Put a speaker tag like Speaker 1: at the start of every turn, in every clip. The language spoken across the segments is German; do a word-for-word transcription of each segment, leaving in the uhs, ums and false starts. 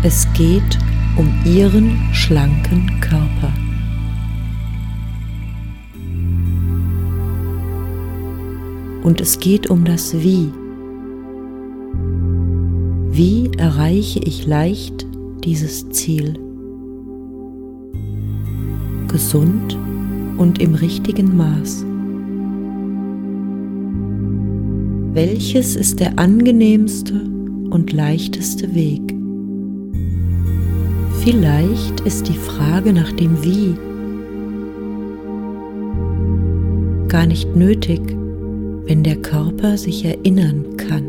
Speaker 1: Es geht um ihren schlanken Körper. Und es geht um das Wie. Wie erreiche ich leicht dieses Ziel? Gesund und im richtigen Maß. Welches ist der angenehmste und leichteste Weg? Vielleicht ist die Frage nach dem Wie gar nicht nötig, wenn der Körper sich erinnern kann,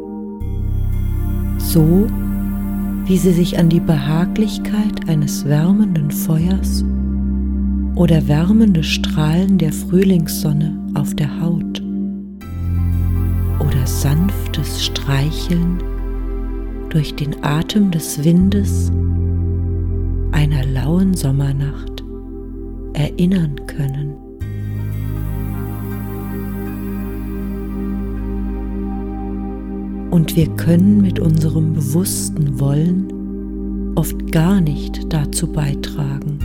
Speaker 1: so wie sie sich an die Behaglichkeit eines wärmenden Feuers oder wärmende Strahlen der Frühlingssonne auf der Haut oder sanftes Streicheln durch den Atem des Windes einer lauen Sommernacht erinnern können. Und wir können mit unserem bewussten Wollen oft gar nicht dazu beitragen.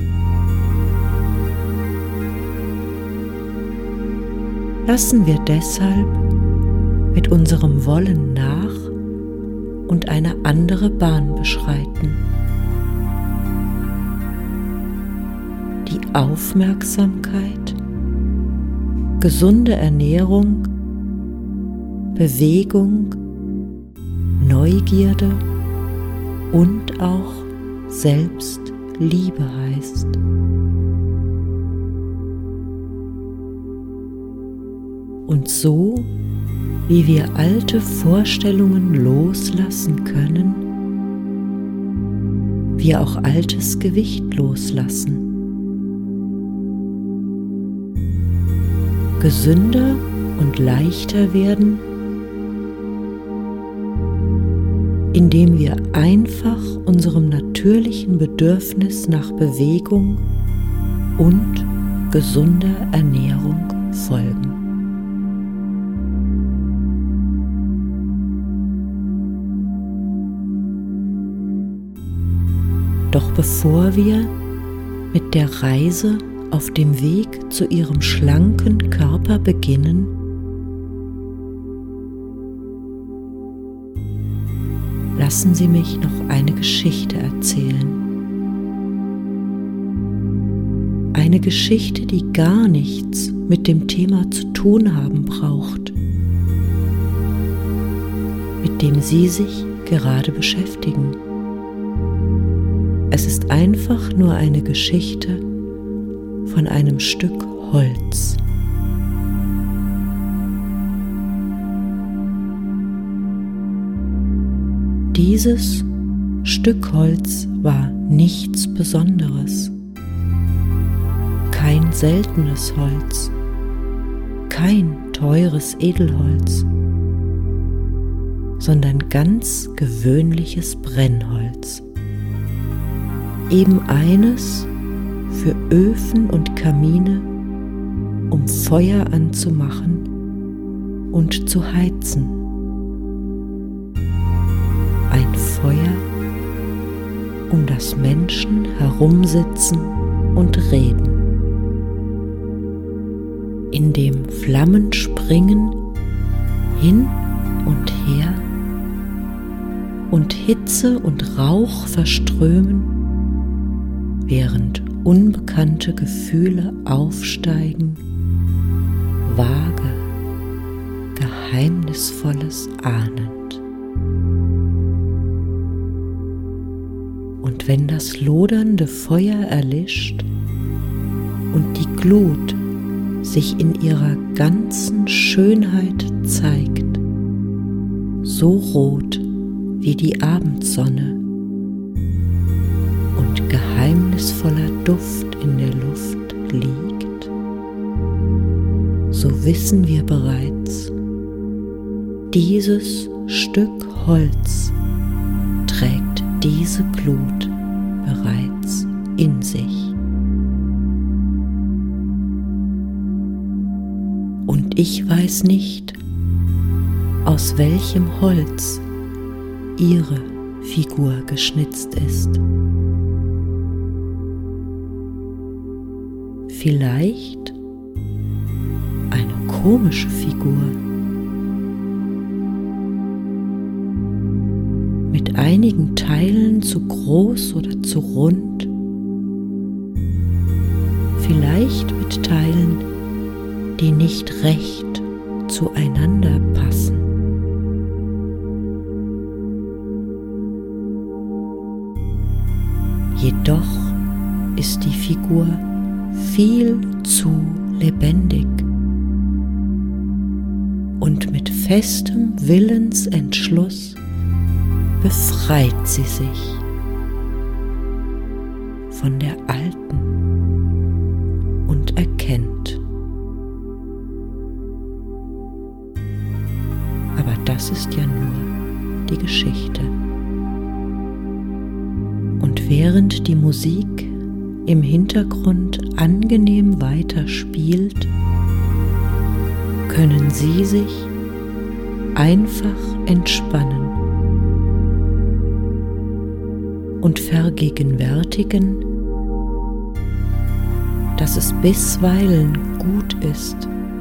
Speaker 1: Lassen wir deshalb mit unserem Wollen nach und eine andere Bahn beschreiten. Die Aufmerksamkeit, gesunde Ernährung, Bewegung, Neugierde und auch Selbstliebe heißt. Und so, wie wir alte Vorstellungen loslassen können, wir auch altes Gewicht loslassen. Gesünder und leichter werden, indem wir einfach unserem natürlichen Bedürfnis nach Bewegung und gesunder Ernährung folgen. Doch bevor wir mit der Reise auf dem Weg zu ihrem schlanken Körper beginnen, lassen Sie mich noch eine Geschichte erzählen. Eine Geschichte, die gar nichts mit dem Thema zu tun haben braucht, mit dem Sie sich gerade beschäftigen. Es ist einfach nur eine Geschichte von einem Stück Holz. Dieses Stück Holz war nichts Besonderes, kein seltenes Holz, kein teures Edelholz, sondern ganz gewöhnliches Brennholz. Eben eines für Öfen und Kamine, um Feuer anzumachen und zu heizen. Ein Feuer, um das Menschen herumsitzen und reden, in dem Flammen springen hin und her und Hitze und Rauch verströmen, während unbekannte Gefühle aufsteigen, vage, Geheimnisvolles ahnend. Und wenn das lodernde Feuer erlischt und die Glut sich in ihrer ganzen Schönheit zeigt, so rot wie die Abendsonne und geheimnisvoller Duft in der Luft liegt, so wissen wir bereits, dieses Stück Holz trägt diese Glut bereits in sich. Und ich weiß nicht, aus welchem Holz Ihre Figur geschnitzt ist. Vielleicht eine komische Figur mit einigen Teilen zu groß oder zu rund, vielleicht mit Teilen, die nicht recht zueinander passen. Jedoch ist die Figur viel zu lebendig und mit festem Willensentschluss befreit sie sich von der alten und erkennt. Aber das ist ja nur die Geschichte. Und während die Musik im Hintergrund angenehm weiter spielt, können Sie sich einfach entspannen und vergegenwärtigen, dass es bisweilen gut ist,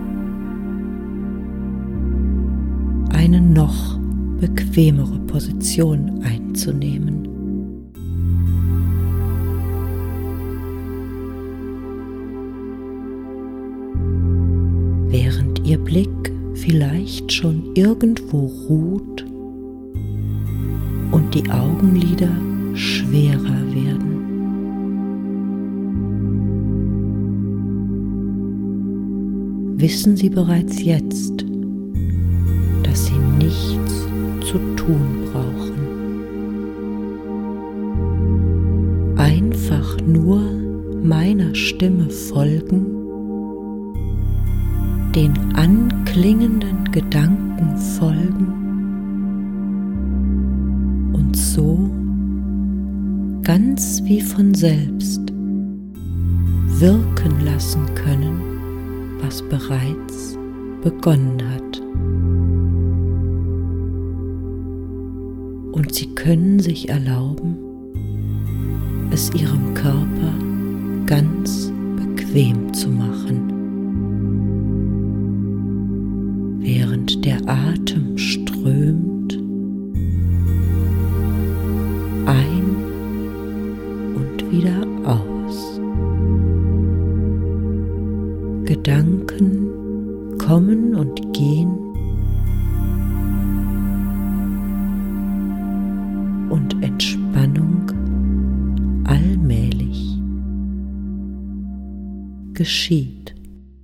Speaker 1: eine noch bequemere Position einzunehmen. Während Ihr Blick vielleicht schon irgendwo ruht und die Augenlider schwerer werden. Wissen Sie bereits jetzt, dass Sie nichts zu tun brauchen. Einfach nur meiner Stimme folgen, den anklingenden Gedanken folgen und so ganz wie von selbst wirken lassen können, was bereits begonnen hat. Und Sie können sich erlauben, es Ihrem Körper ganz bequem zu machen, während der Atem strömt ein und wieder aus. Gedanken kommen und gehen und Entspannung allmählich geschieht.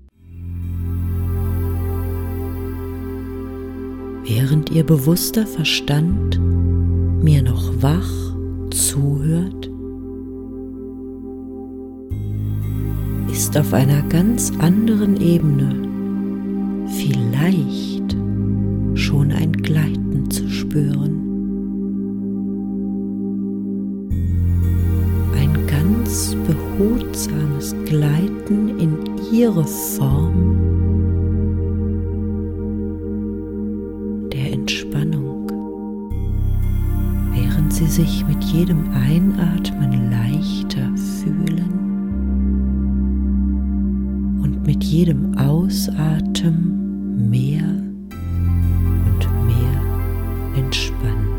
Speaker 1: Während Ihr bewusster Verstand mir noch wach zuhört, ist auf einer ganz anderen Ebene vielleicht schon ein Gleiten zu spüren. Ein ganz behutsames Gleiten in Ihre Form der Entspannung, während Sie sich mit jedem Einatmen leichter fühlen und mit jedem Ausatmen mehr und mehr entspannen.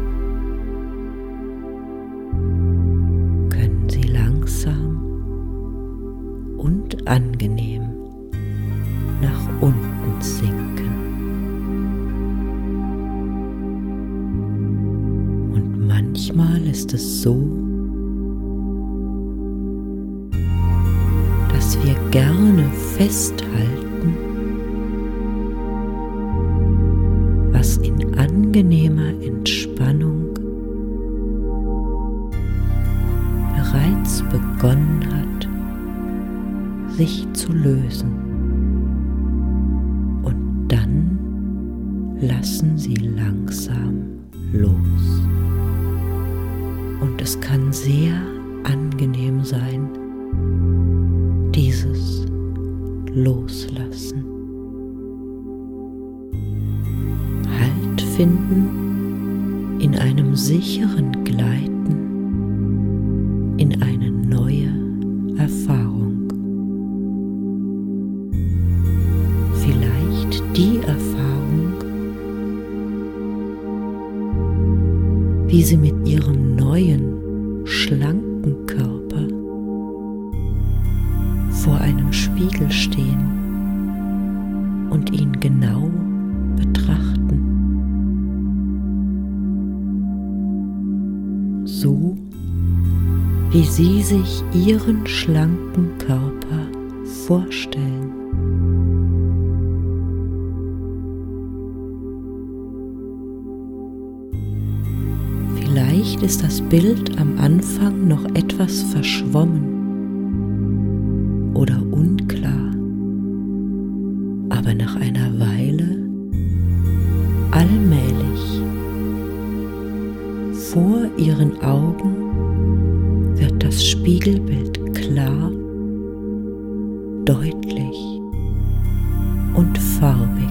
Speaker 1: Können Sie langsam und angenehm nach unten sinken. Und manchmal ist es so, dass wir gerne festhalten, was in angenehmer Entspannung bereits begonnen hat, sich zu lösen. Und dann lassen Sie langsam los. Und es kann sehr angenehm sein, dieses Loslassen. Halt finden in einem sicheren Gleiten in eine neue Erfahrung. Vielleicht die Erfahrung, wie sie mit ihrem neuen, schlanken Körper vor einem Spiegel stehen und ihn genau betrachten. So wie sie sich ihren schlanken Körper vorstellen. Vielleicht ist das Bild am Anfang noch etwas verschwommen oder unklar, aber nach einer Weile allmählich vor ihren Augen wird das Spiegelbild klar, deutlich und farbig.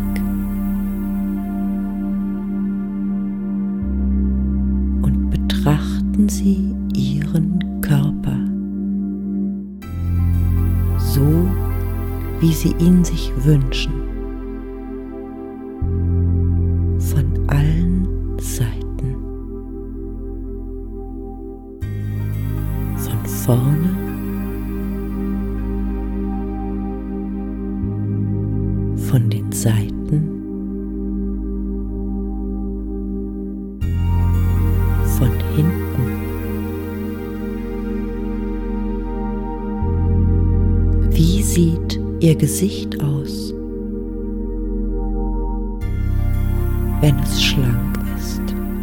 Speaker 1: Und betrachten Sie Ihren Körper, so wie Sie ihn sich wünschen, von allen Seiten. Vorne, von den Seiten, von hinten. Wie sieht Ihr Gesicht aus, wenn es schlank ist?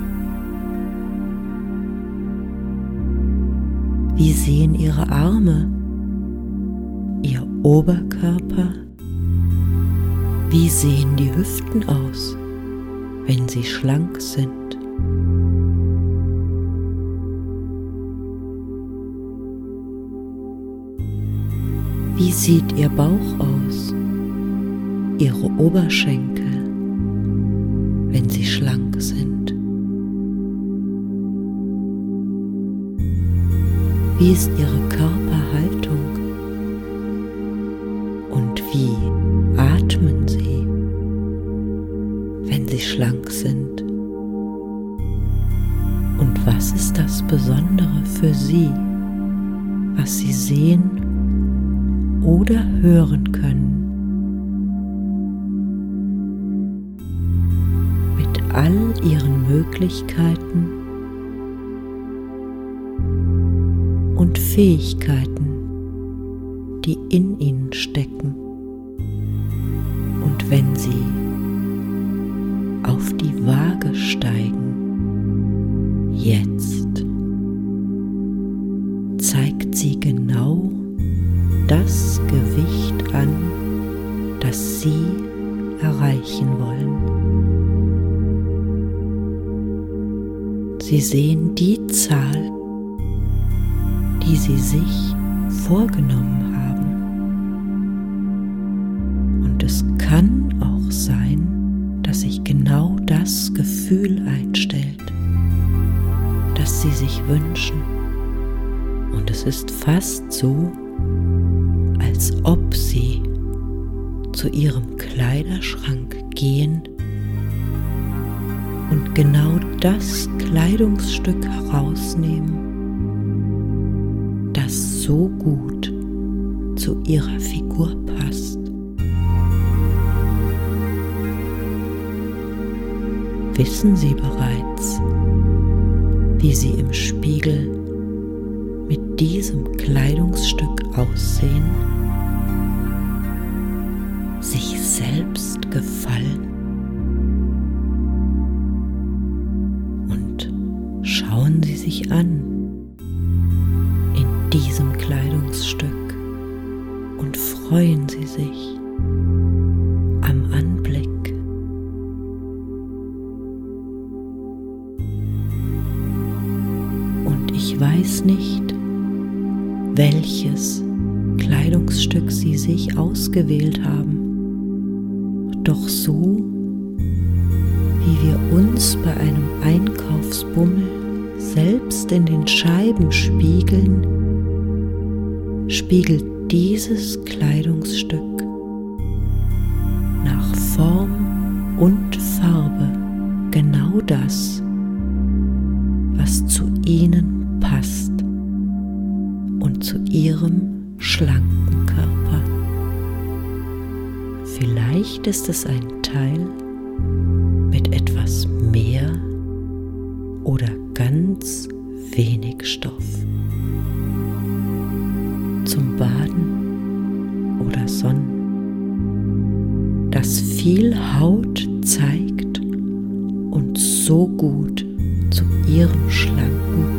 Speaker 1: Wie sehen Ihre Arme, Ihr Oberkörper? Wie sehen die Hüften aus, wenn sie schlank sind? Wie sieht Ihr Bauch aus, Ihre Oberschenkel, wenn sie schlank sind? Wie ist Ihre Körperhaltung und wie atmen Sie, wenn Sie schlank sind? Und was ist das Besondere für Sie, was Sie sehen oder hören können? Mit all Ihren Möglichkeiten und Fähigkeiten, die in ihnen stecken. Und wenn sie auf die Waage steigen, jetzt zeigt sie genau das Gewicht an, das Sie erreichen wollen. Sie sehen die Zahl, die Sie sich vorgenommen haben. Und es kann auch sein, dass sich genau das Gefühl einstellt, das Sie sich wünschen. Und es ist fast so, als ob Sie zu Ihrem Kleiderschrank gehen und genau das Kleidungsstück herausnehmen, das so gut zu Ihrer Figur passt. Wissen Sie bereits, wie Sie im Spiegel mit diesem Kleidungsstück aussehen? Sich selbst gefallen? Und schauen Sie sich an in diesem Kleidungsstück und freuen Sie sich am Anblick. Und ich weiß nicht, welches Kleidungsstück Sie sich ausgewählt haben, doch so wie wir uns bei einem Einkaufsprozess Bummel selbst in den Scheiben spiegeln, spiegelt dieses Kleidungsstück nach Form und Farbe genau das, was zu ihnen passt und zu ihrem schlanken Körper. Vielleicht ist es ein Teil mit etwas mehr oder ganz wenig Stoff. Zum Baden oder Sonnen, das viel Haut zeigt und so gut zu ihrem schlanken